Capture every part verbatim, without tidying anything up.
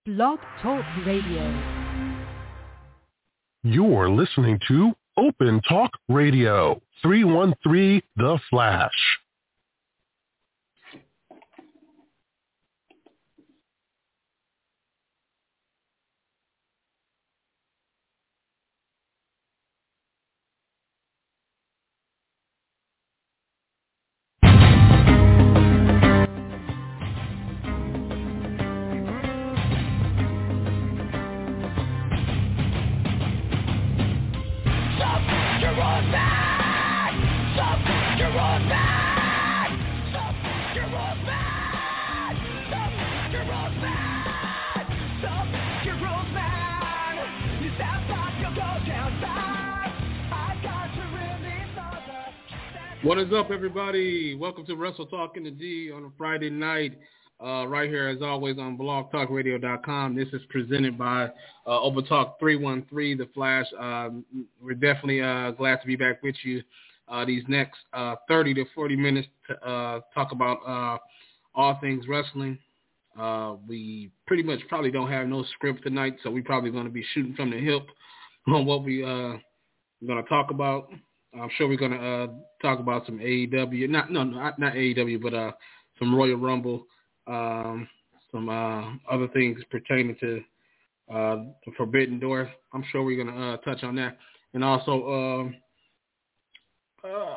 Blog Talk Radio. You're listening to Open Talk Radio, three one three The Flash. What is up, everybody? Welcome to Wrestle Talk in the D on a Friday night, uh, right here, as always, on blog talk radio dot com. This is presented by uh, Open Talk three one three, The Flash. Um, we're definitely uh, glad to be back with you uh, these next uh, thirty to forty minutes to uh, talk about uh, all things wrestling. Uh, we pretty much probably don't have no script tonight, so we're probably going to be shooting from the hip on what we uh, going to talk about. I'm sure we're going to uh, talk about some A E W, not no, not, not A E W, but uh, some Royal Rumble, um, some uh, other things pertaining to uh, the Forbidden Door. I'm sure we're going to uh, touch on that. And also, uh, uh,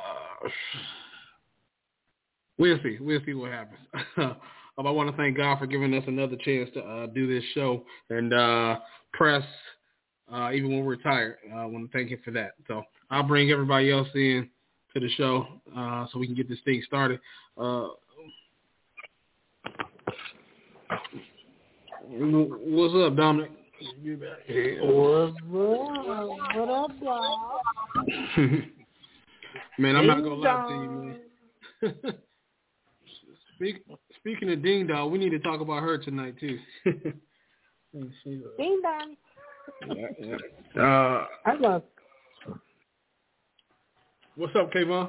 we'll see. We'll see what happens. um, I want to thank God for giving us another chance to uh, do this show and uh, press, uh, even when we're tired. Uh, I want to thank him for that. So I'll bring everybody else in to the show uh, so we can get this thing started. Uh, what's up, Dominic? What's up? What up, y'all? Man, I'm not going to lie to you, man. Speak, speaking of Ding Dong, we need to talk about her tonight, too. Ding Dong. Yeah, yeah. Uh, I love What's up, Kayvon?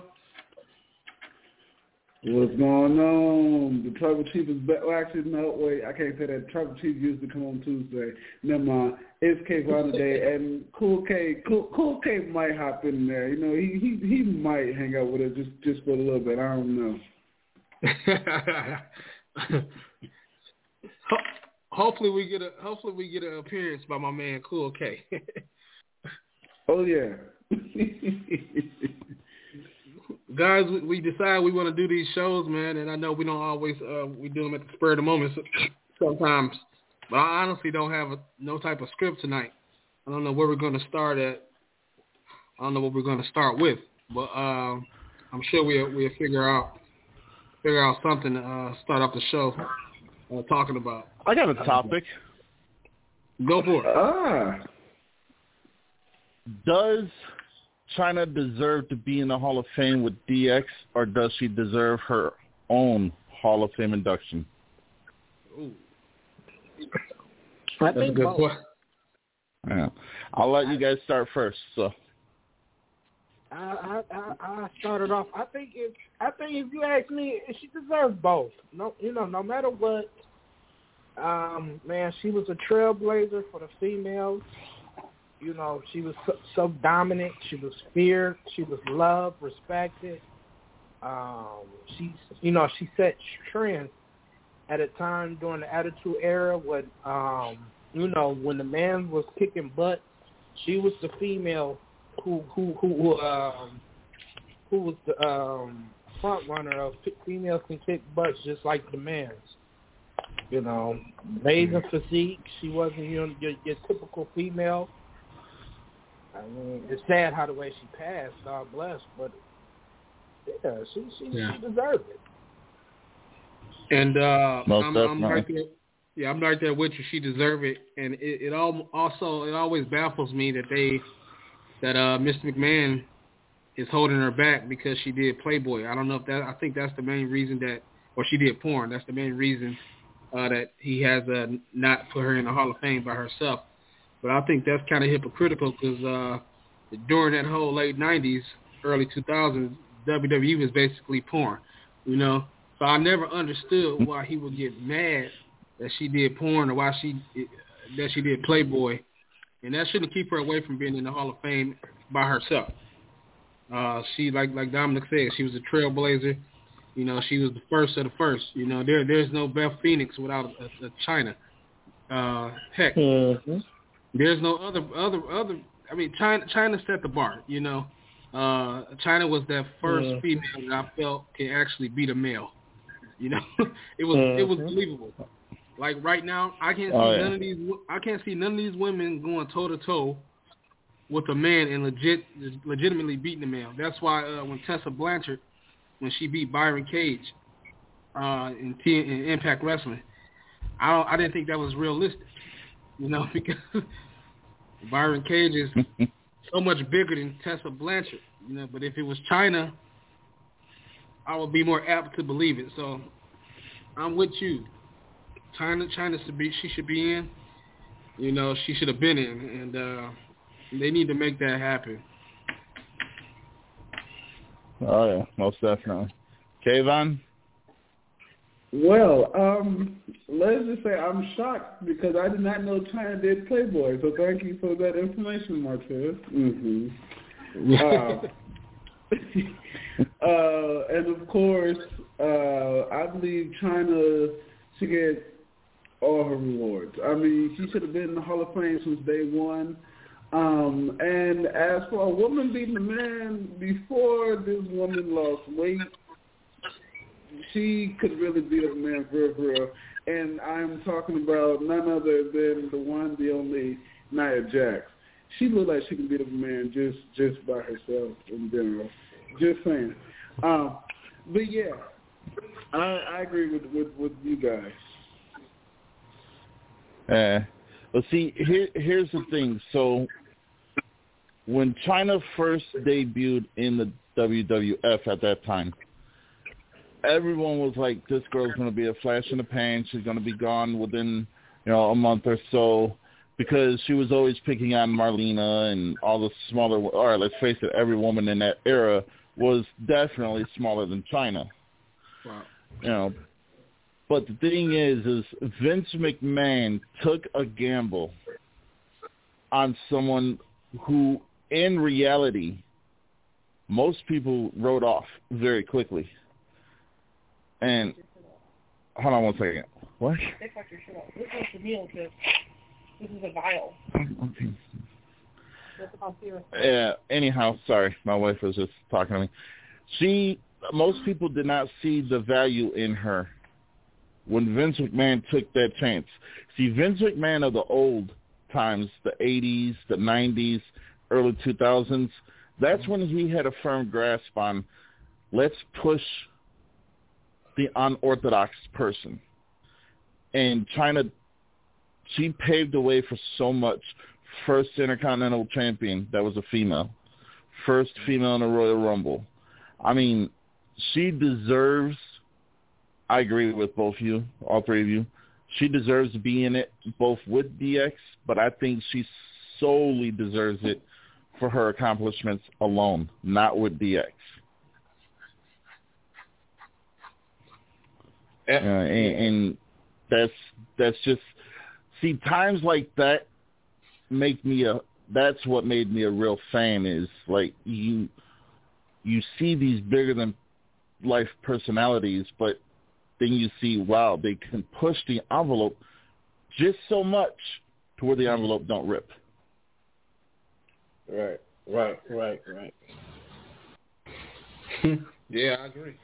What's going on? The Tribal Chief is back. Well, actually, no, wait, I can't say that. Tribal Chief used to come on Tuesday. Never mind. It's Kayvon today, and Cool K, Cool, cool K might hop in there. You know, he he he might hang out with us just, just for a little bit. I don't know. hopefully we get a hopefully we get an appearance by my man Cool K. Oh yeah. Guys, we decide we want to do these shows, man, and I know we don't always uh, we do them at the spur of the moment sometimes, but I honestly don't have a, no type of script tonight. I don't know where we're going to start at. I don't know what we're going to start with, but uh, I'm sure we'll we'll figure out figure out something to uh, start off the show uh, talking about. I got a topic. Go for it. Ah. Does Chyna deserve to be in the Hall of Fame with D X, or does she deserve her own Hall of Fame induction? Ooh. I That's think a good both. question. Yeah. I'll let you guys start first. So I, I I I started off. I think if I think if you ask me, she deserves both. No, you know, no matter what. Um, man, she was a trailblazer for the females. You know, she was so, so dominant. She was feared. She was loved, respected. Um, she, you know, she set trends at a time during the Attitude Era when, um, you know, when the man was kicking butt. She was the female who who who who, um, who was the um, front runner of females can kick butts just like the man's. You know, amazing physique. She wasn't you know, your, your typical female. I mean, it's sad how the way she passed, God bless, but yeah, she she, yeah. she deserved it. And uh, Most I'm, I'm right there. Yeah, I'm right there with you. She deserved it, and it, it all also it always baffles me that they that uh, Miss McMahon is holding her back because she did Playboy. I don't know if that. I think that's the main reason that, or she did porn. That's the main reason uh, that he has uh, not put her in the Hall of Fame by herself. But I think that's kind of hypocritical because uh, during that whole late nineties, early two thousands, W W E was basically porn, you know. So I never understood why he would get mad that she did porn or why she that she did Playboy, and that shouldn't keep her away from being in the Hall of Fame by herself. Uh, she like like Dominic said, she was a trailblazer. You know, she was the first of the first. You know, there there's no Beth Phoenix without a, a China. Uh, heck, mm-hmm. there's no other other other. I mean, China China set the bar. You know, uh, China was that first mm-hmm. female that I felt can actually beat a male. You know, it was mm-hmm. it was believable. Like right now, I can't see oh, yeah. none of these. I can't see none of these women going toe to toe with a man and legit legitimately beating a male. That's why uh, when Tessa Blanchard, when she beat Byron Cage uh, in, T- in Impact Wrestling, I don't, I didn't think that was realistic. You know, because Byron Cage is so much bigger than Tessa Blanchard. You know, but if it was China, I would be more apt to believe it. So I'm with you. China, China should be. She should be in. You know, she should have been in, and uh, they need to make that happen. Oh yeah, most definitely. Kayvon? Well, um, let's just say I'm shocked because I did not know China did Playboy. So thank you for that information, Martez. Mm-hmm. uh, uh, and of course, uh, I believe China should get all her rewards. I mean, she should have been in the Hall of Fame since day one. Um, and as for a woman beating a man, before this woman lost weight, she could really beat a man for real. And I'm talking about none other than the one, the only Nia Jax. She looked like she can beat up a man just, just by herself in general. Just saying. Um, but yeah, I, I agree with, with, with you guys. Uh, well, see, here, here's the thing. So when China first debuted in the W W F at that time, everyone was like, this girl's going to be a flash in the pan. She's going to be gone within, you know, a month or so, because she was always picking on Marlena and all the smaller, all right, let's face it, every woman in that era was definitely smaller than China. Wow. You know, but the thing is, is Vince McMahon took a gamble on someone who, in reality, most people wrote off very quickly. And hold on one second. What? Take like your shit off. This is the meal kit. This is a vial. Okay. Yeah. Anyhow, sorry, my wife was just talking to me. She, most people did not see the value in her when Vince McMahon took that chance. See, Vince McMahon of the old times, the eighties, the nineties, early two thousands, that's when he had a firm grasp on, let's push the unorthodox person. And China, she paved the way for so much. First Intercontinental Champion that was a female. First female in the Royal Rumble. I mean, she deserves, I agree with both of you, all three of you, she deserves to be in it, both with D X, but I think she solely deserves it for her accomplishments alone, not with D X. Uh, and, and that's that's just, see, times like that make me a, that's what made me a real fan, is like you you see these bigger than life personalities, but then you see, wow, they can push the envelope just so much to where the envelope don't rip. Right, right, right, right. Yeah, I agree.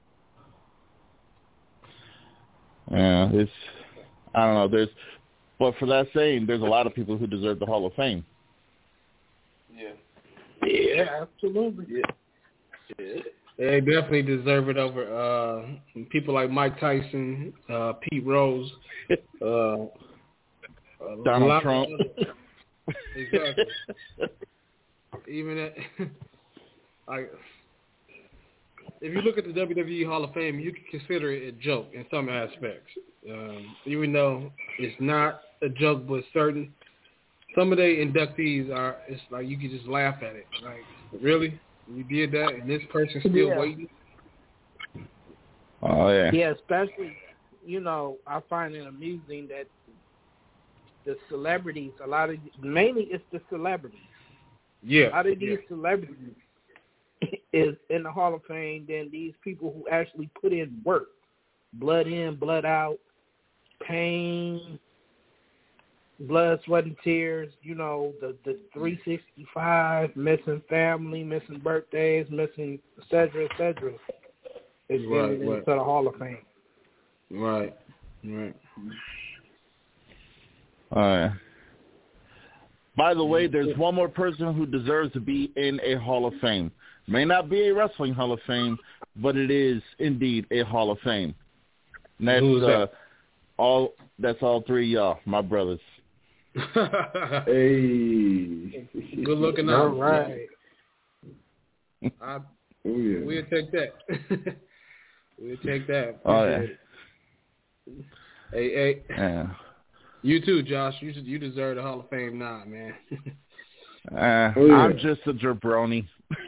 Yeah, it's, I don't know, there's, but for that saying, there's a lot of people who deserve the Hall of Fame. Yeah. Yeah, absolutely. Yeah. yeah. They definitely deserve it over uh, people like Mike Tyson, uh, Pete Rose, uh, Donald Trump. Exactly. Even at, like, if you look at the W W E Hall of Fame, you can consider it a joke in some aspects. Um, even though it's not a joke, but certain, some of the inductees are, it's like you can just laugh at it. Like, really? You did that, and this person's still yeah. waiting? Oh, yeah. Yeah, especially you know, I find it amusing that the celebrities, a lot of, mainly it's the celebrities. Yeah. A lot of these yeah. celebrities is in the Hall of Fame than these people who actually put in work. Blood in, blood out, pain, blood, sweat, and tears, you know, the, the three sixty-five, missing family, missing birthdays, missing et cetera, et cetera. It's right, in, right. into the Hall of Fame. Right, right. All right. By the way, there's one more person who deserves to be in a Hall of Fame. May not be a wrestling Hall of Fame, but it is indeed a Hall of Fame. And that's Who's that? uh, all. That's all three of y'all, my brothers. Hey. Good looking All out. right. I, Oh, yeah. we'll take that. we'll take that. Oh, yeah. Hey, hey. Yeah. You too, Josh. You you deserve the Hall of Fame nod, man. Uh, Oh, yeah. I'm just a jabroni.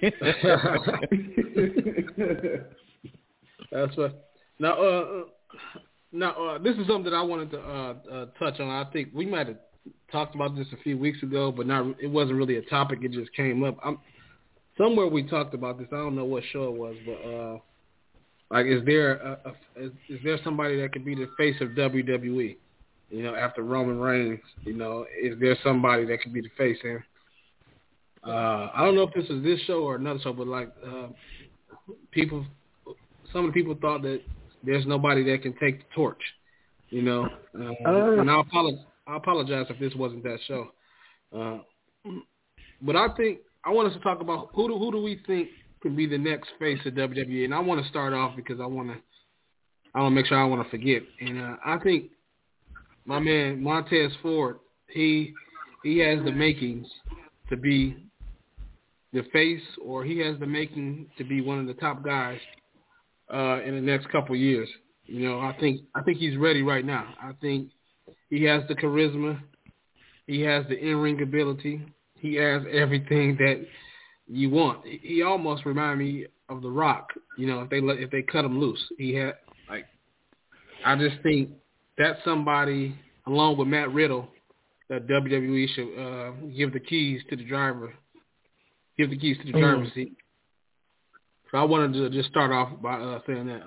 That's what. Now, uh, now uh, this is something that I wanted to uh, uh, touch on. I think we might have talked about this a few weeks ago, but not. It wasn't really a topic. It just came up. I'm, somewhere we talked about this. I don't know what show it was, but uh, like, is there a, a, is, is there somebody that could be the face of W W E? You know, after Roman Reigns, you know, is there somebody that could be the face? And uh, I don't know if this is this show or another show, but like uh, people, some of the people thought that there's nobody that can take the torch. You know, uh, Uh. and I apologize. I apologize if this wasn't that show. Uh, but I think I want us to talk about who do who do we think can be the next face of W W E, and I want to start off because I want to I want to make sure I want to forget, and uh, I think my man Montez Ford, he he has the makings to be the face, or he has the making to be one of the top guys uh, in the next couple of years. You know, I think I think he's ready right now. I think he has the charisma, he has the in-ring ability, he has everything that you want. He almost reminded me of The Rock. You know, if they let, if they cut him loose, he had like. I just think that's somebody, along with Matt Riddle, that W W E should uh, give the keys to the driver, give the keys to the driver's mm. seat. So I wanted to just start off by uh, saying that.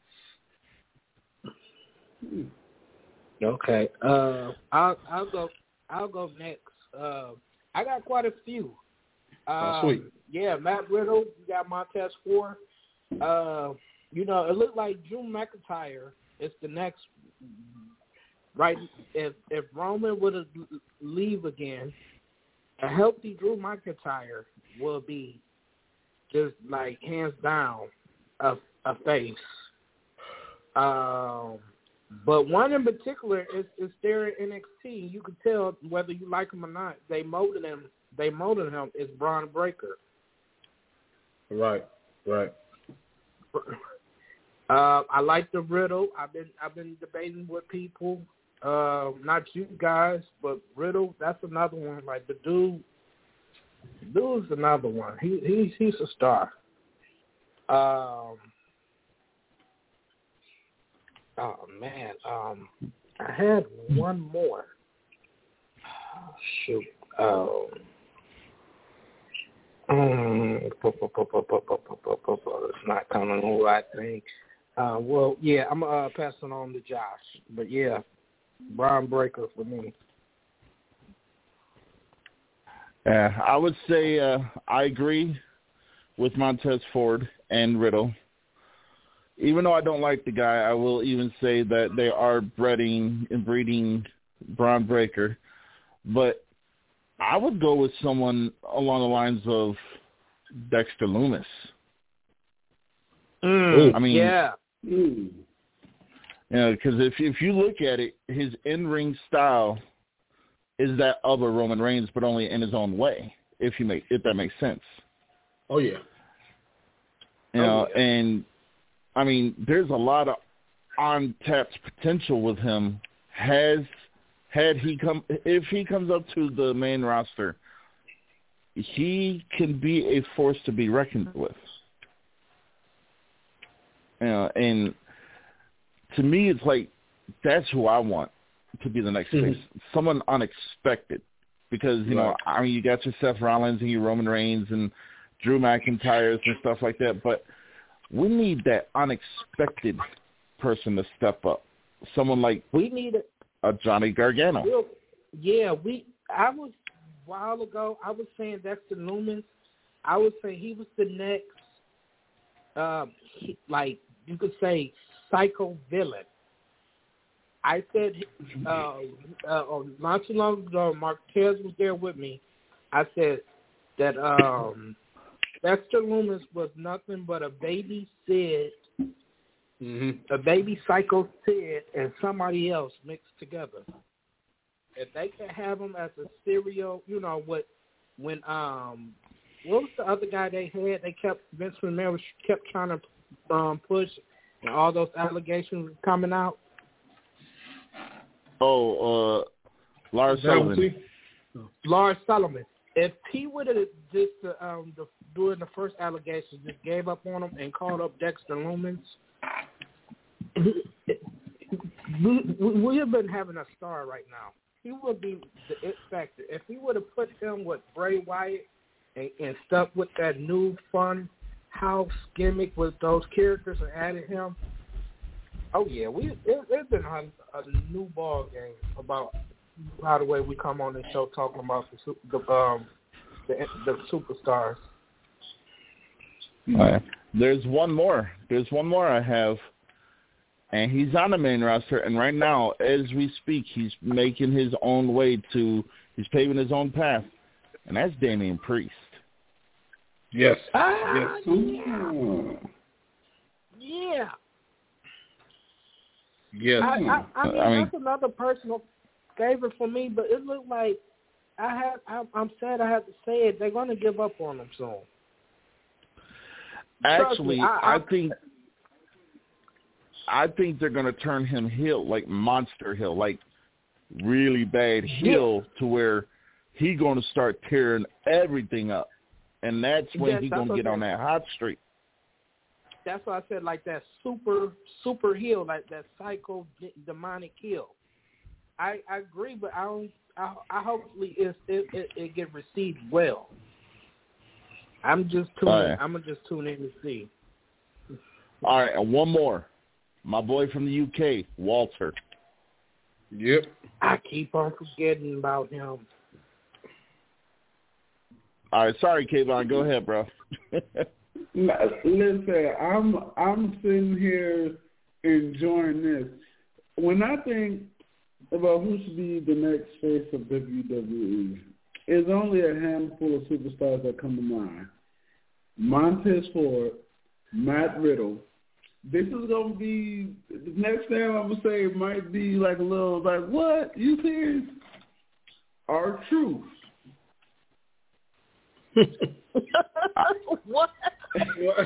Okay, uh, I'll I'll go I'll go next. Uh, I got quite a few. Um, oh, sweet. Yeah, Matt Riddle. You got Montez Ford. Uh, you know, it looked like Drew McIntyre is the next. Right, if if Roman would have leave again, a healthy Drew McIntyre will be just like hands down a a face. Um, but one in particular is is there in N X T. You can tell whether you like him or not. They molded him. They molded him. Is Braun Breaker. Right. Right. Uh, I like the Riddle. I've been I've been debating with people. Uh, not you guys, but Riddle. That's another one. Like the dude, dude's another one. He he's he's a star. Um. Oh man. Um. I had one more. Oh, shoot. Um. Um, it's not coming who I think. Uh, well, yeah, I'm uh, passing on to Josh. But, yeah, Braun Breaker for me. Yeah, I would say uh, I agree with Montez Ford and Riddle. Even though I don't like the guy, I will even say that they are breeding and breeding Braun Breaker. But I would go with someone along the lines of Dexter Lumis. Mm, I mean, yeah, you know, because if if you look at it, his in-ring style is that of a Roman Reigns, but only in his own way. If you make if that makes sense. Oh yeah. You oh, know, yeah. and I mean, there's a lot of untapped potential with him. Has Had he come, if he comes up to the main roster, he can be a force to be reckoned with. You know, and to me, it's like that's who I want to be the next face. Someone unexpected. Because, you right. know, I mean, you got your Seth Rollins and your Roman Reigns and Drew McIntyres and stuff like that, but we need that unexpected person to step up. Someone like we need a, a Johnny Gargano. We'll, yeah, we. I was a while ago. I was saying Dexter Lumis. I would say he was the next, uh, he, like you could say, psycho villain. I said uh, uh, not too long ago, Marquez was there with me. I said that um, Dexter Lumis was nothing but a baby Sid. Mm-hmm. A baby Psycho Sid and somebody else mixed together. If they could have him as a serial, you know what? When um, what was the other guy they had? They kept Vince McMahon kept trying to um, push, and all those allegations were coming out. Oh, uh, Lars Sullivan. Lars Sullivan. If he would have just uh, um, the, during the first allegations just gave up on him and called up Dexter Lumis. We, we, we have been having a star right now. He would be the it factor. If he would have put him with Bray Wyatt and, and stuck with that new fun house gimmick with those characters and added him, oh yeah, we it, it's been a, a new ball game about how the way we come on this show talking about the the um the, the superstars. All right. There's one more. There's one more I have. And he's on the main roster, and right now, as we speak, he's making his own way to, he's paving his own path, and that's Damian Priest. Yes. Ah, yes. Yeah. Yeah. Yes. I, I, I, mean, I mean, that's another personal favorite for me, but it looked like I have. I, I'm sad I have to say it. They're going to give up on him soon. Actually, me, I, I, I think. I think they're going to turn him heel, like Monster Hill, like really bad heel, yeah. to where he's going to start tearing everything up. And that's when yes, he's going to get on that hot streak. That's why I said like that super, super heel, like that psycho demonic heel. I, I agree, but I don't, I, I hopefully it's, it, it, it get received well. I'm just tuning, right. I'm going to just tune in to see. All right, and one more. My boy from the U K, Walter. Yep. I keep on forgetting about him. All right, sorry, Kayvon. Go ahead, bro. Listen, I'm I'm sitting here enjoying this. When I think about who should be the next face of W W E, there's only a handful of superstars that come to mind. Montez Ford, Matt Riddle. This is going to be, the next thing I'm going to say might be like a little, like, what? You serious? R-Truth. What? What?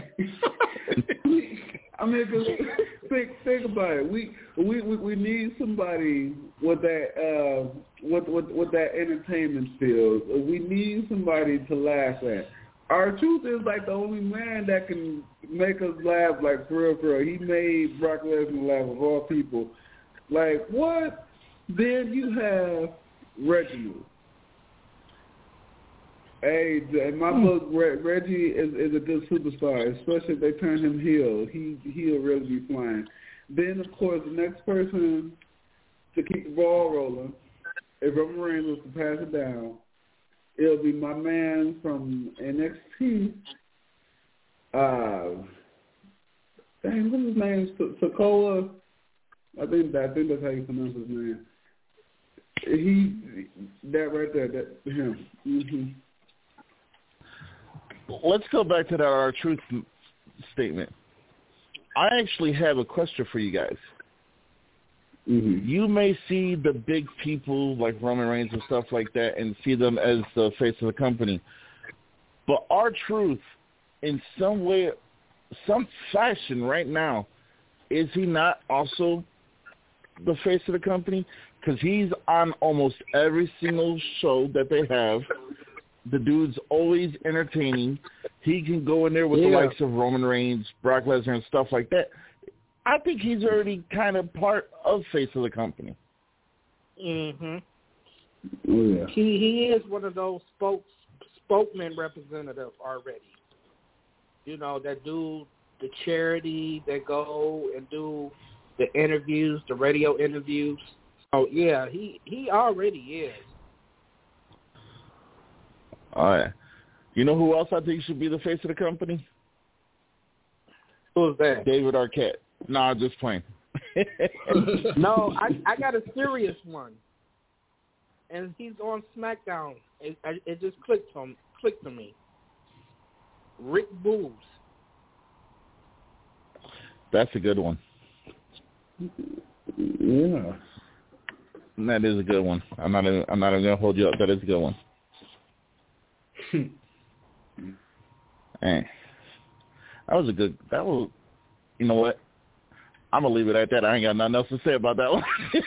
I mean, cause think think about it. We we we, we need somebody with that uh with, with with that entertainment skills. We need somebody to laugh at. R-Truth is like the only man that can make us laugh, like for real, for real. He made Brock Lesnar laugh of all people. Like what? Then you have Reginald. Hey, in my book, Reggie is, is a good superstar, especially if they turn him heel. He he'll really be flying. Then, of course, the next person to keep the ball rolling, if Roman Reigns was to pass it down, it'll be my man from N X T. Uh, dang, what's his name? Sokoa. I think that I think that's how you pronounce his name. He that right there, that him. Mm-hmm. Let's go back to that R-Truth statement. I actually have a question for you guys. Mm-hmm. You may see the big people like Roman Reigns and stuff like that and see them as the face of the company. But R-Truth, in some way, some fashion right now, is he not also the face of the company? Because he's on almost every single show that they have. The dude's always entertaining. He can go in there with yeah. the likes of Roman Reigns, Brock Lesnar, and stuff like that. I think he's already kind of part of face of the company. Mhm. Oh yeah. He he is one of those spokes spokesman representatives already. You know, that do the charity, that go and do the interviews, the radio interviews. So yeah, he he already is. All right. You know who else I think should be the face of the company? Who's that? David Arquette. No, I'm just playing. No, I I got a serious one, and he's on SmackDown. It, it just clicked on clicked to me. Rick Boogs. That's a good one. Yeah. That is a good one. I'm not. Even, I'm not even gonna hold you up. That is a good one. Hey, that was a good. That was. You know what? I'm gonna leave it at that. I ain't got nothing else to say about that one.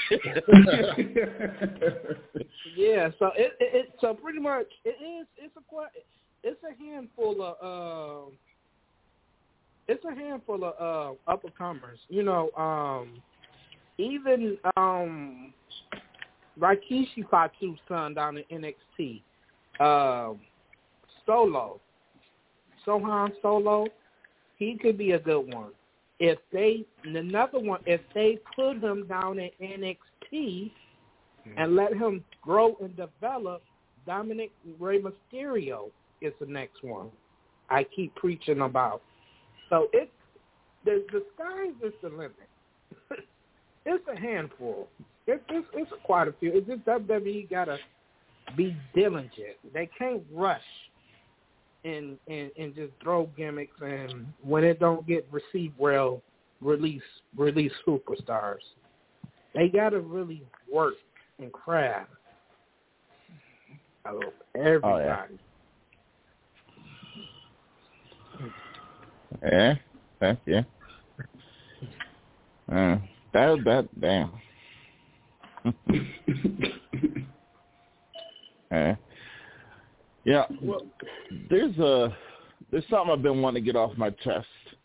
Yeah. So it, it, it. So pretty much, it is. It's a quite. It's a handful of. Uh, it's a handful of uh, up and comers. You know. Um, even um, Rikishi Fatu's son down in N X T. Uh, Solo. Sohan Solo. He could be a good one. If they, another one, if they put him down in N X T and let him grow and develop, Dominic Rey Mysterio is the next one I keep preaching about. So it, the, the sky is the limit. It's a handful. It, it's, it's quite a few. It's just W W E got to be diligent. They can't rush. And, and and just throw gimmicks, and when it don't get received well, release release superstars. They gotta really work and craft. Oh, everybody. Oh, yeah. Yeah, yeah. Uh, that that damn. Yeah. Yeah, well, there's a there's something I've been wanting to get off my chest.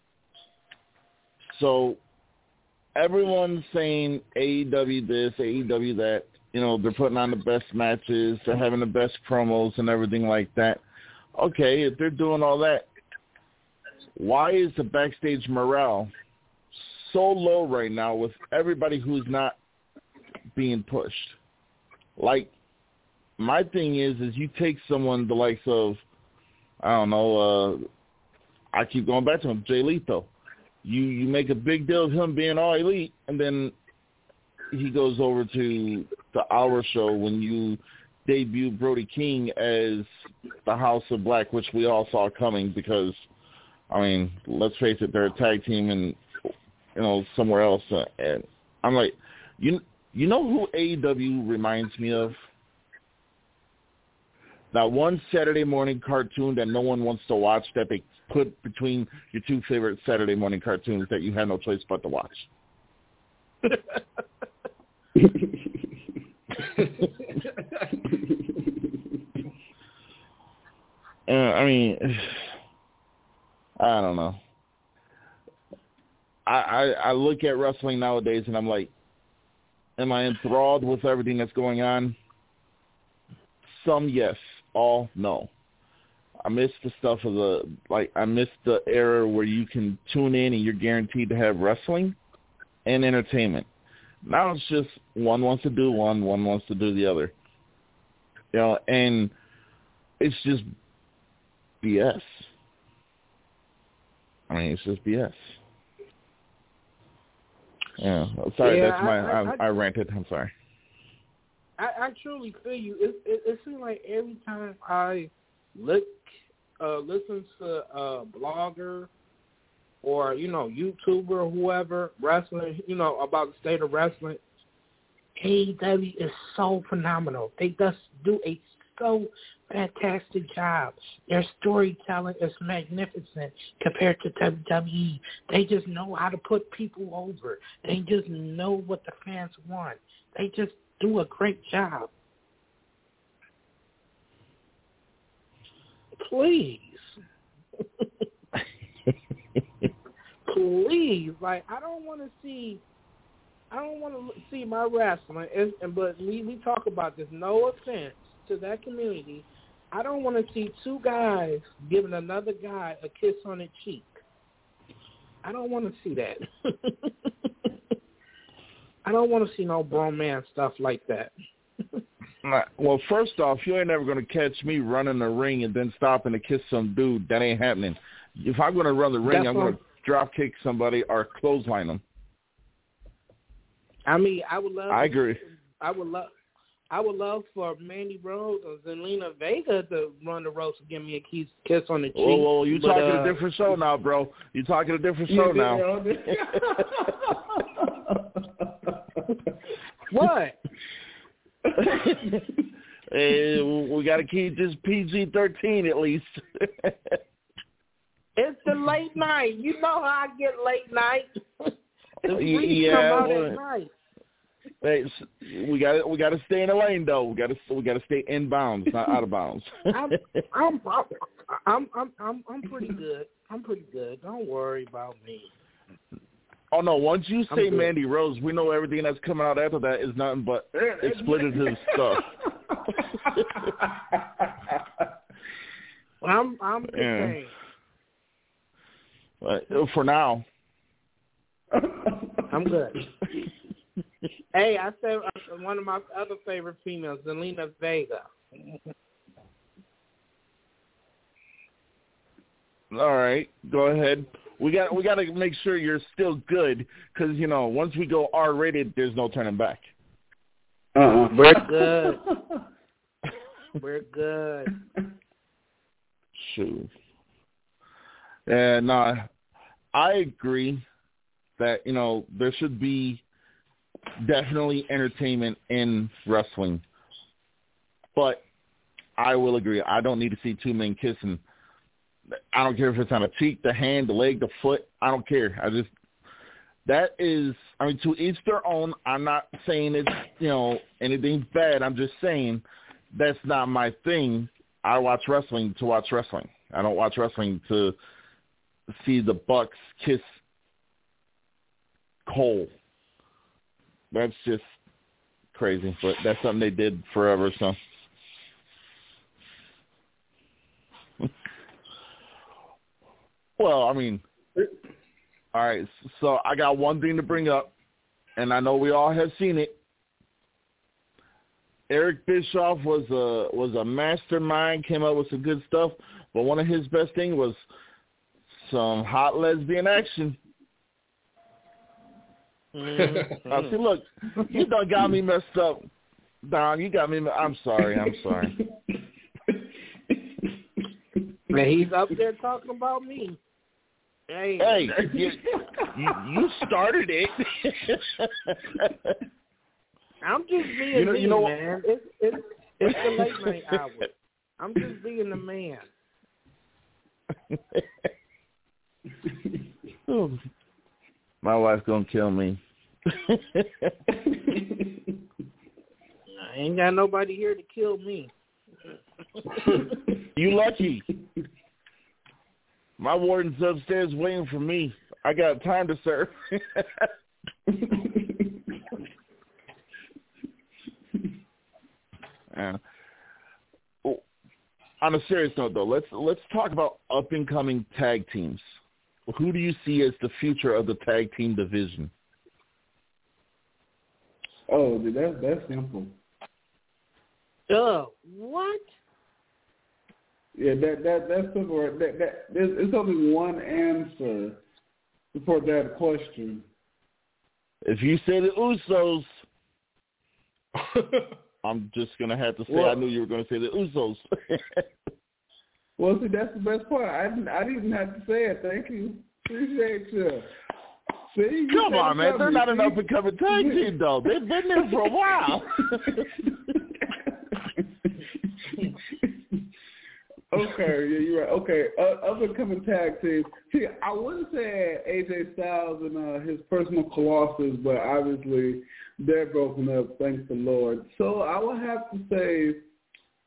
So everyone's saying A E W this, A E W that. You know, they're putting on the best matches, they're having the best promos and everything like that. Okay, if they're doing all that, why is the backstage morale so low right now with everybody who's not being pushed? Like, my thing is, is you take someone the likes of, I don't know, uh, I keep going back to him, Jay Lethal. You you make a big deal of him being all elite, and then he goes over to the Hour Show when you debut Brody King as the House of Black, which we all saw coming because, I mean, let's face it, they're a tag team and, you know, somewhere else. Uh, and I'm like, you you know who A E W reminds me of? That one Saturday morning cartoon that no one wants to watch that they put between your two favorite Saturday morning cartoons that you had no choice but to watch. uh, I mean, I don't know. I, I I look at wrestling nowadays and I'm like, am I enthralled with everything that's going on? Some yes. All no. I miss the stuff of the, like, I miss the era where you can tune in and you're guaranteed to have wrestling and entertainment. Now it's just one wants to do one, one wants to do the other. You know, and it's just B S. I mean, it's just B S. Yeah. Sorry, yeah, that's my, I, I, I, I ranted. I'm sorry. I, I truly feel you. It, it, it seems like every time I look, uh, listen to a blogger or, you know, YouTuber or whoever, wrestling, you know, about the state of wrestling, A E W is so phenomenal. They just do a so fantastic job. Their storytelling is magnificent compared to W W E. They just know how to put people over. They just know what the fans want. They just do a great job. Please. please, like I don't want to see, I don't want to see my wrestling. And, and but we we talk about this. No offense to that community, I don't want to see two guys giving another guy a kiss on the cheek. I don't want to see that. I don't want to see no bromance stuff like that. Well, first off, you ain't never going to catch me running the ring and then stopping to kiss some dude. That ain't happening. If I'm going to run the ring, That's I'm going to drop kick somebody or clothesline them. I mean, I would love. I agree. I would love. I would love for Mandy Rose or Zelina Vega to run the ropes and give me a kiss, kiss on the cheek. Whoa, whoa, you but, talking uh, a different show now, bro. You talking a different show now. What? Hey, we got to keep this P G thirteen at least. It's the late night. You know how I get late night. The freaks yeah, come out well, at night. Hey, we got we got to stay in the lane though. We got to we got to stay in bounds, not out of bounds. I'm, I'm I'm I'm I'm I'm pretty good. I'm pretty good. Don't worry about me. Oh no! Once you say I'm Mandy Rose, we know everything that's coming out after that is nothing but expletive stuff. I'm I'm the yeah. same. Uh, for now, I'm good. Hey, I said uh, one of my other favorite females, Zelina Vega. All right, go ahead. We got we got to make sure you're still good because you know once we go R rated, there's no turning back. Uh-uh. We're good. We're good. Shoot. And uh, I agree that you know there should be definitely entertainment in wrestling, but I will agree. I don't need to see two men kissing. I don't care if it's on the cheek, the hand, the leg, the foot. I don't care. I just that is. I mean, to each their own. I'm not saying it's you know anything bad. I'm just saying that's not my thing. I watch wrestling to watch wrestling. I don't watch wrestling to see the Bucks kiss Cole. That's just crazy, but that's something they did forever. So. Well, I mean, all right, so I got one thing to bring up, and I know we all have seen it. Eric Bischoff was a was a mastermind, came up with some good stuff, but one of his best things was some hot lesbian action. Mm-hmm. I see, look, you done got me messed up, Don. You got me. I'm sorry. I'm sorry. Man, he's up there talking about me. Hey, hey, you, you, you started it. I'm just being you know, me, you know man. It's, it's, it's the late night hour. I'm just being the man. My wife's gonna kill me. I ain't got nobody here to kill me. You lucky. My warden's upstairs waiting for me. I got time to serve. uh, oh, on a serious note, though, let's let's talk about up and coming tag teams. Who do you see as the future of the tag team division? Oh, dude, that's that's simple. Uh, what? Yeah, that that that's simple. That that there's, there's only one answer for that question. If you say the Usos, I'm just gonna have to say well, I knew you were gonna say the Usos. Well, see, that's the best part. I didn't I didn't have to say it. Thank you. Appreciate you. See, you Come on, man. They're not an up and coming tag team, though. They've been there for a while. Okay, yeah, you're right. Okay, uh, up and coming tag team. See, I wouldn't say A J Styles and uh, his personal Colossus, but obviously they're broken up, thanks the Lord. So I would have to say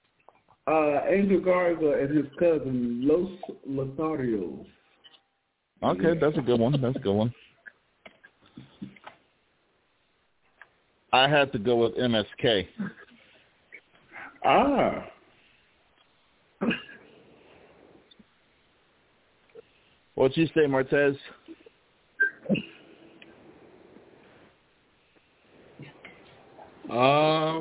uh, Angel Garza and his cousin Los Lotharios. Okay, that's a good one. That's a good one. I had to go with M S K. Ah. What'd you say, Martez? Uh,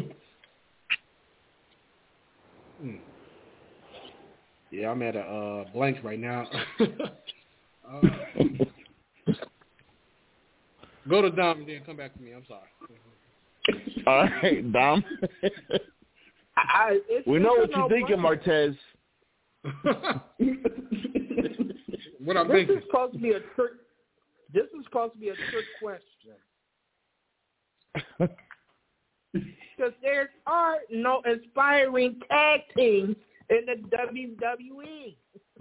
yeah, I'm at a uh, blank right now. uh, go to Dom and then come back to me. I'm sorry. All right, Dom. I, it's, we know what it's you're thinking, Martez. What I'm this thinking. is supposed to be a trick. This is supposed to be a trick question. Because there are no inspiring tag teams in the W W E.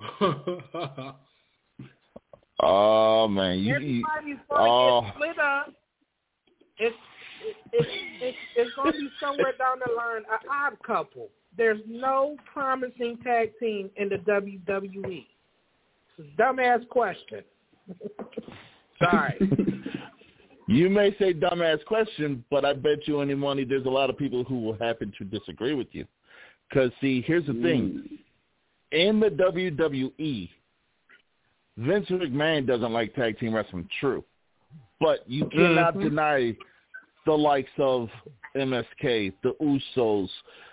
Oh man, you, you everybody's going to oh. get split up. It's it, it, it, it's going to be somewhere down the line an odd couple. There's no promising tag team in the W W E. It's a dumbass question. Sorry. You may say dumbass question, but I bet you any money there's a lot of people who will happen to disagree with you. Because, see, here's the thing. In the W W E, Vince McMahon doesn't like tag team wrestling, true. But you cannot mm-hmm. deny the likes of M S K, the Usos,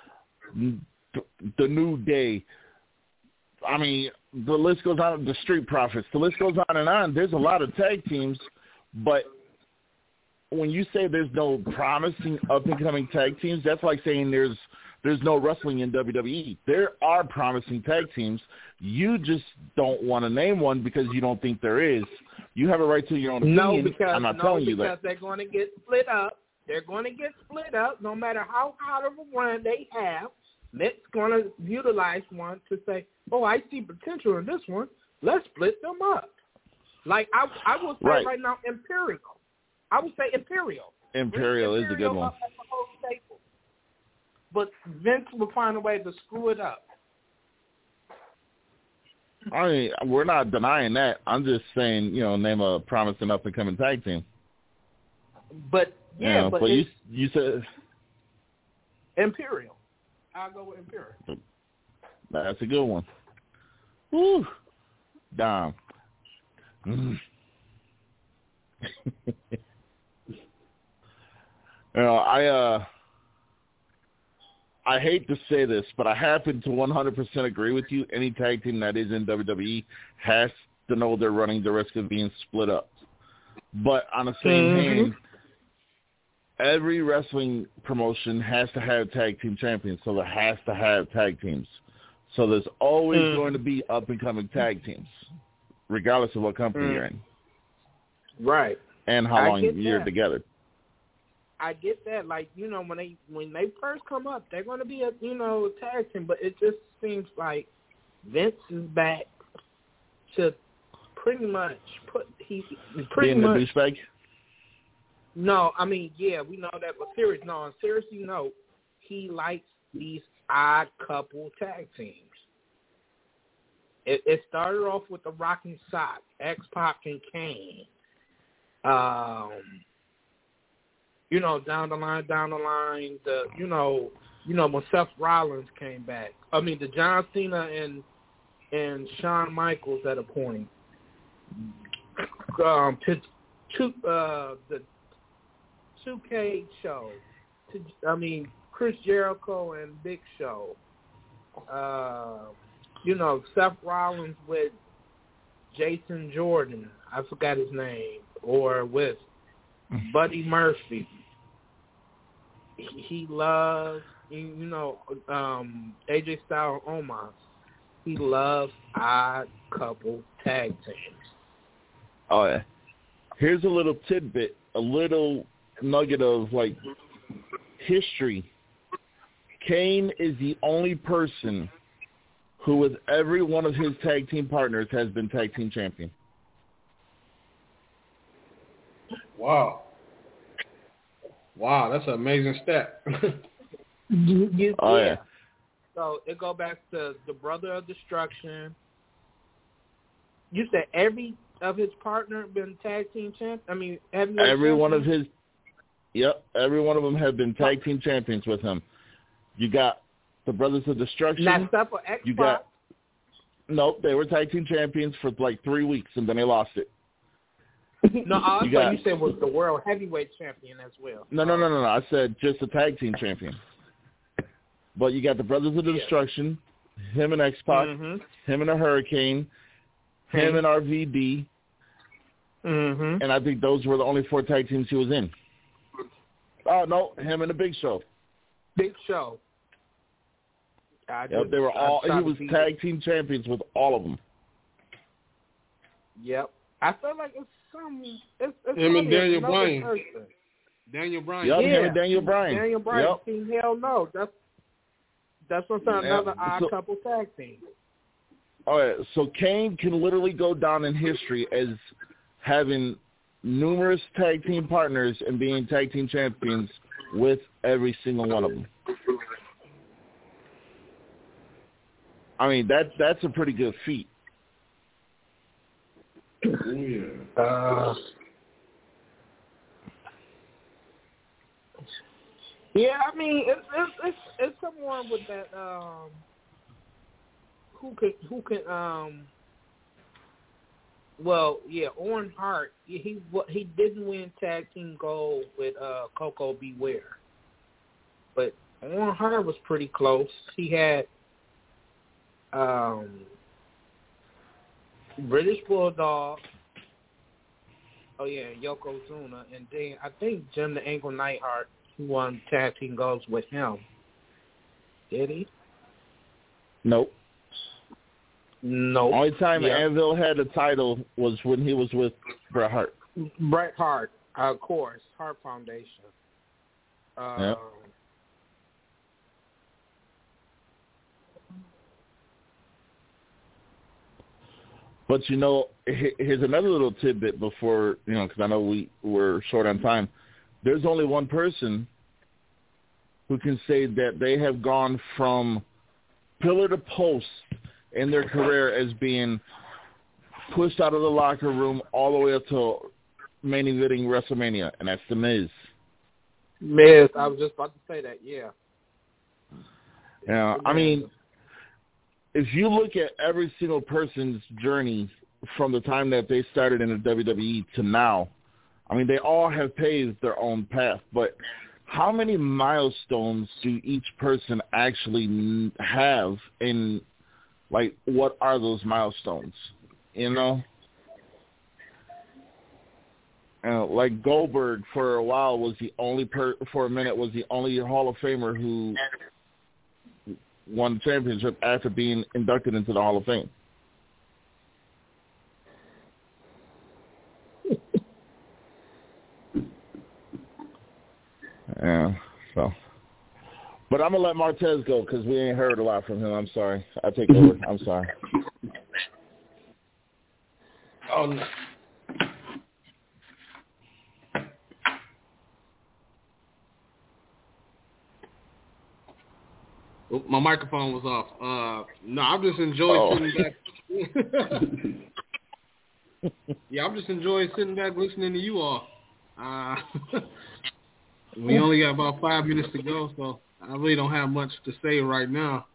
the New Day. I mean, the list goes on, the Street Profits. The list goes on and on. There's a lot of tag teams, but when you say there's no promising up-and-coming tag teams, that's like saying there's there's no wrestling in W W E. There are promising tag teams. You just don't want to name one because you don't think there is. You have a right to your own opinion. No, because, I'm not no, telling you that. because they're going to get split up. They're going to get split up no matter how hot of a run they have. Mick's going to utilize one to say, oh, I see potential in this one. Let's split them up. Like I, I will say right, right now, Imperial. I would say Imperial. Imperial, Imperial is a good one. But Vince will find a way to screw it up. I mean, we're not denying that. I'm just saying, you know, name a promising up-and-coming tag team. But, yeah, you know, but, but you, you said... Imperial. I'll go with Imperial. That's a good one. Woo! Dom. Mm. You know, I uh, I hate to say this, but I happen to one hundred percent agree with you. Any tag team that is in W W E has to know they're running the risk of being split up. But on the same mm-hmm. hand, every wrestling promotion has to have tag team champions, so there has to have tag teams. So there's always mm. going to be up-and-coming tag teams, regardless of what company mm. you're in. Right. And how I long you're that. together. I get that. Like, you know, when they when they first come up, they're going to be a, you know, tag team. But it just seems like Vince is back to pretty much put he pretty Being much. the douchebag? No, I mean, yeah, we know that. But serious, no, on seriously, no, he likes these odd couple tag teams. It, it started off with the Rockin' Sock, X-Pac and Kane. Um, you know, down the line, down the line, the you know, you know when Seth Rollins came back. I mean, the John Cena and and Shawn Michaels at a point. Um, to, to uh, the two K show. To, I mean, Chris Jericho and Big Show. Uh, you know, Seth Rollins with Jason Jordan. I forgot his name. Or with Buddy Murphy. He, he loves, you know, um, A J Styles Omos. He loves odd couple tag teams. Oh, yeah. Here's a little tidbit, a little nugget of, like, history. Kane is the only person who, with every one of his tag team partners, has been tag team champion. Wow. Wow, that's an amazing stat. you, you, oh, yeah. yeah. So it go back to the Brother of Destruction. You said every of his partner been tag team champ. I mean, every every one of his. Yep, every one of them have been tag team champions with him. You got the Brothers of Destruction. Not stuff for X-Pac. You got. Nope, they were tag team champions for like three weeks, and then they lost it. No, I you, thought got, you said was the world heavyweight champion as well. No, no, no, no, no. I said just the tag team champion. But you got the Brothers of yeah. Destruction, him and X-Pac, mm-hmm. him and the Hurricane, him mm-hmm. and R V D, mm-hmm. and I think those were the only four tag teams he was in. Oh, no, him and the Big Show. Big Show. I yep, they were all. He was tag team champions with all of them. Yep. I feel like it's some. It's, it's him and Daniel Bryan. Bryan. Daniel Bryan. Yep, yeah, him and Daniel Bryan. Daniel Bryan. Yep. Team Hell No. That's that's sometimes yep. another odd so, couple tag team. All right, so Kane can literally go down in history as having numerous tag team partners and being tag team champions with every single one of them. I mean, that that's a pretty good feat. Oh, yeah. Uh, yeah, I mean, it's it's it's, it's someone with that um, who could who can um. Well, yeah, Owen Hart. He he didn't win tag team gold with uh, Coco Beware, but Owen Hart was pretty close. He had um, British Bulldog. Oh yeah, Yokozuna, and then I think Jim the Angle Neidhart won tag team golds with him. Did he? Nope. No. Only time yeah. Anvil had a title was when he was with Bret Hart. Bret Hart, uh, of course, Hart Foundation. Um, yep. But, you know, here's another little tidbit before, you know, because I know we were short on time. There's only one person who can say that they have gone from pillar to post in their career as being pushed out of the locker room all the way up to main eventing WrestleMania, and that's The Miz. Miz, I was just about to say that, yeah. Yeah, I mean, if you look at every single person's journey from the time that they started in the W W E to now, I mean, they all have paved their own path, but how many milestones do each person actually have, and, like, what are those milestones, you know? Uh, like Goldberg, for a while, was the only, per- for a minute, was the only Hall of Famer who won the championship after being inducted into the Hall of Fame. Yeah, so. But I'm going to let Martez go because we ain't heard a lot from him. I'm sorry. I take over. I'm sorry. Oh, no. My microphone was off. Uh, no, I'm just enjoying oh. sitting back. Yeah, I'm just enjoying sitting back listening to you all. Uh, we only got about five minutes to go, so I really don't have much to say right now.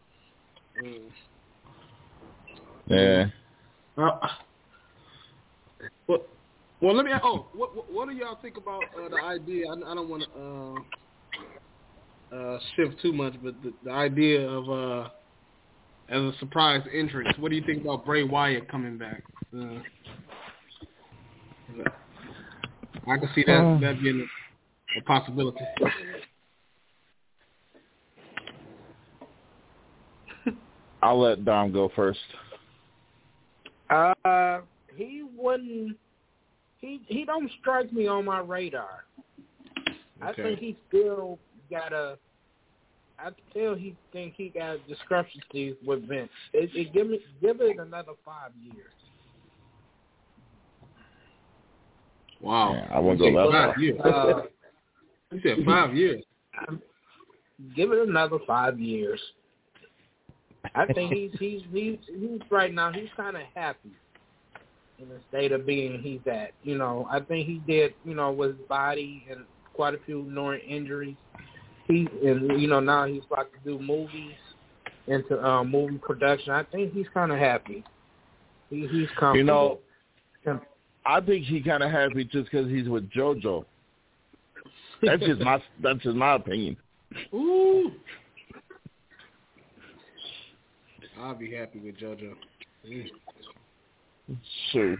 Yeah. Uh, well, well, let me. Oh, what what, what do y'all think about uh, the idea? I, I don't want to. Uh, Uh, shift too much, but the, the idea of uh, as a surprise entrance. What do you think about Bray Wyatt coming back? Uh, I can see that uh, that being a, a possibility. I'll let Dom go first. Uh, he wouldn't. He he don't strike me on my radar. Okay. I think he still got a. I tell he think he got discrepancies with Vince. It, it give me give it another five years. Wow, yeah, I won't go that far. Years. Uh, you said five years. Give it another five years. I think he's he's he's, he's right now. He's kind of happy. in the state of being he's at. You know, I think he did, you know, with his body and quite a few ignoring injuries. He and you know now he's about to do movies into um, movie production. I think he's kind of happy. He, he's comfortable. You know, I think he kind of happy just because he's with JoJo. That's just my that's just my opinion. Ooh, I'll be happy with JoJo. Mm. Sure.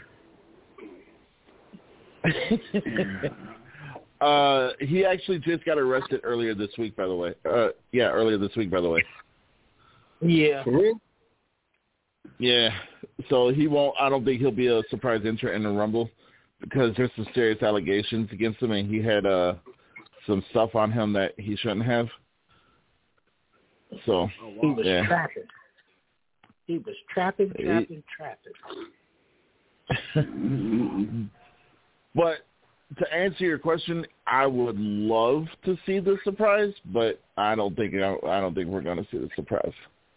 uh, he actually just got arrested earlier this week, by the way. Uh, yeah, earlier this week, by the way. Yeah. For real? Yeah. So he won't. I don't think he'll be a surprise entrant in the Rumble because there's some serious allegations against him, and he had uh, some stuff on him that he shouldn't have. So oh, wow. he was yeah. trapping. He was trapping, trapping, trapping. But to answer your question, I would love to see the surprise, but I don't think I don't think we're going to see the surprise.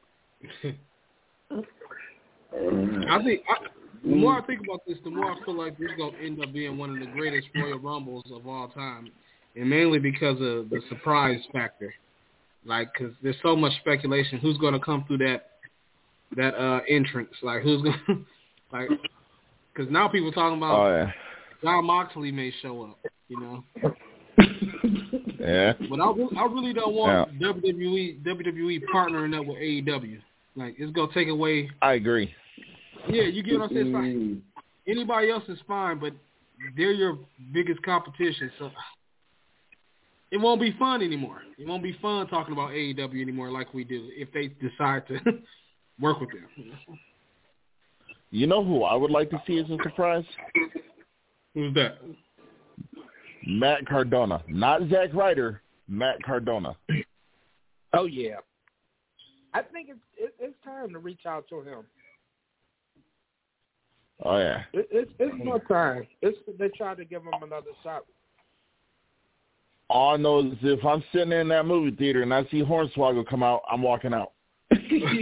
I think I, the more I think about this, the more I feel like this is going to end up being one of the greatest Royal Rumbles of all time, and mainly because of the surprise factor. Like, because there's so much speculation, who's going to come through that that uh, entrance? Like, who's going to, like, because now people are talking about oh, yeah. Jon Moxley may show up, you know. Yeah. But I, I really don't want yeah. W W E W W E partnering up with A E W. Like, it's going to take away. I agree. Yeah, you get what I'm saying? It's like, anybody else is fine, but they're your biggest competition, so it won't be fun anymore. It won't be fun talking about A E W anymore like we do if they decide to work with them. You know who I would like to see as a surprise? Who's that? Matt Cardona. Not Zack Ryder, Matt Cardona. Oh, yeah. I think it's it, it's time to reach out to him. Oh, yeah. It, it's it's more time. It's, they try to give him another shot. All I know is if I'm sitting in that movie theater and I see Hornswoggle come out, I'm walking out. uh,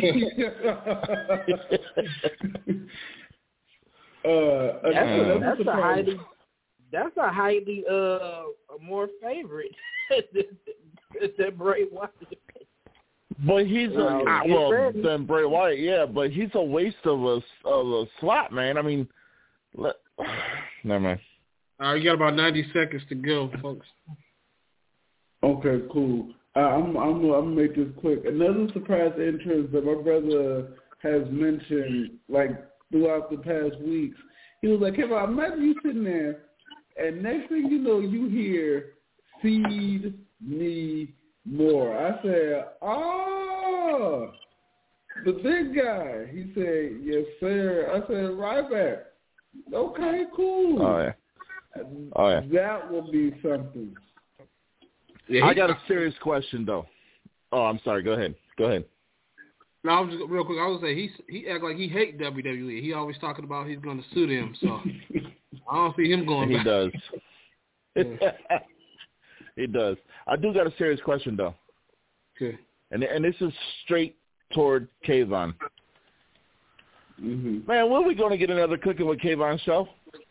that's, uh, a, that's a highly that's a highly uh more favorite than Bray Wyatt. But he's a well, uh, well than Bray Wyatt, yeah. But he's a waste of a of a slot, man. I mean, let, never mind. All right, you got about ninety seconds to go, folks. Okay, cool. Uh, I'm I'm I'm gonna make this quick. Another surprise entrance that my brother has mentioned, like throughout the past weeks. He was like, "Hey, imagine you sitting there, and next thing you know, you hear feed me more." I said, "Oh, the big guy." He said, "Yes, sir." I said, "Right back." Okay, cool. Oh yeah. Oh yeah. That will be something. Yeah, I got a serious question though. Oh, I'm sorry. Go ahead. Go ahead. No, I was just, real quick. I was say he he act like he hate W W E. He always talking about he's going to sue them. So I don't see him going. He back. does. Yeah. He does. I do got a serious question though. Okay. And and this is straight toward Kayvon. Mm-hmm. Man, when are we going to get another Cooking with Kayvon show?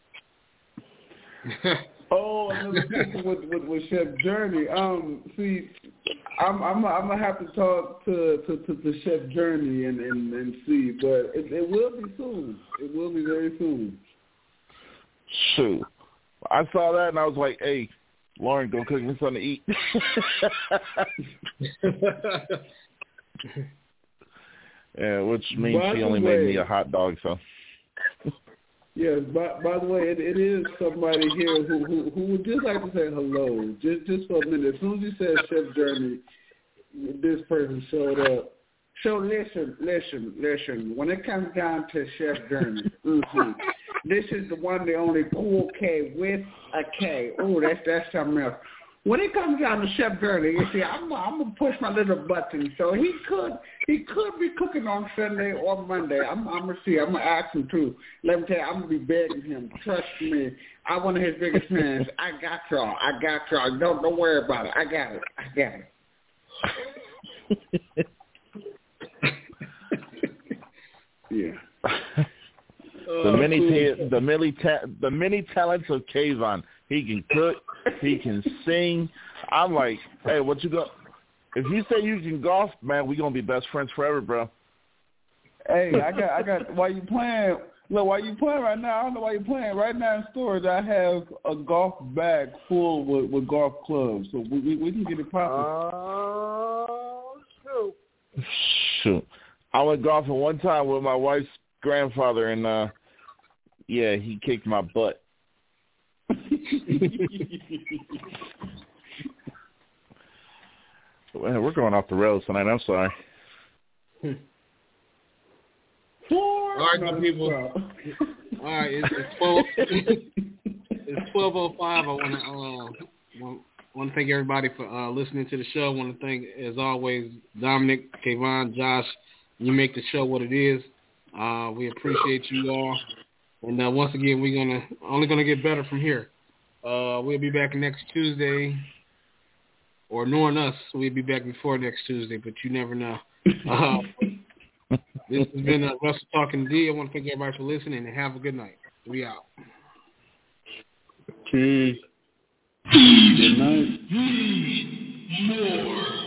Oh, another Cooking with, with with Chef Journey. Um, see, I'm I'm I'm gonna have to talk to to, to, to Chef Journey and, and, and see, but it, it will be soon. It will be very soon. Shoot, I saw that and I was like, hey, Lauren, go cook me something to eat. Yeah, which means by she only way, made me a hot dog, so. Yes, by, by the way, it, it is somebody here who, who who would just like to say hello, just just for a minute. As soon as you said Chef Journey, this person showed up. So listen, listen, listen. When it comes down to Chef Journey, mm-hmm, this is the one, the only Cool K with a K. Oh, that's that's something else. When it comes down to Chef Journey, you see, I'm, I'm gonna push my little button. So he could he could be cooking on Sunday or Monday. I'm, I'm gonna see. I'm gonna ask him too. Let me tell you, I'm gonna be begging him. Trust me, I'm one of his biggest fans. I got y'all. I got y'all. Don't don't worry about it. I got it. I got it. Yeah. The many ta- the many ta- the many talents of Kayvon. He can cook, he can sing. I'm like, hey, what you got? If you say you can golf, man, we gonna be best friends forever, bro. Hey, I got, I got. While you playing, look, while you playing right now, I don't know why you playing. Right now in storage, I have a golf bag full with, with golf clubs, so we we, we can get it popping. Oh, shoot. Shoot, I went golfing one time with my wife's grandfather, and uh, yeah, he kicked my butt. Man, we're going off the rails tonight. I'm sorry. All right, good people. All right, it's, it's twelve. It's twelve oh five. I want to uh, want, want to thank everybody for uh, listening to the show. I want to thank, as always, Dominic, Kayvon, Josh. You make the show what it is. Uh, we appreciate you all. And uh, once again, we're gonna only gonna get better from here. Uh, we'll be back next Tuesday. Or knowing us, we'll be back before next Tuesday, but you never know. Uh, this has been uh, Russell Talking D. I want to thank everybody for listening, and have a good night. We out. Cheers. Good night. More.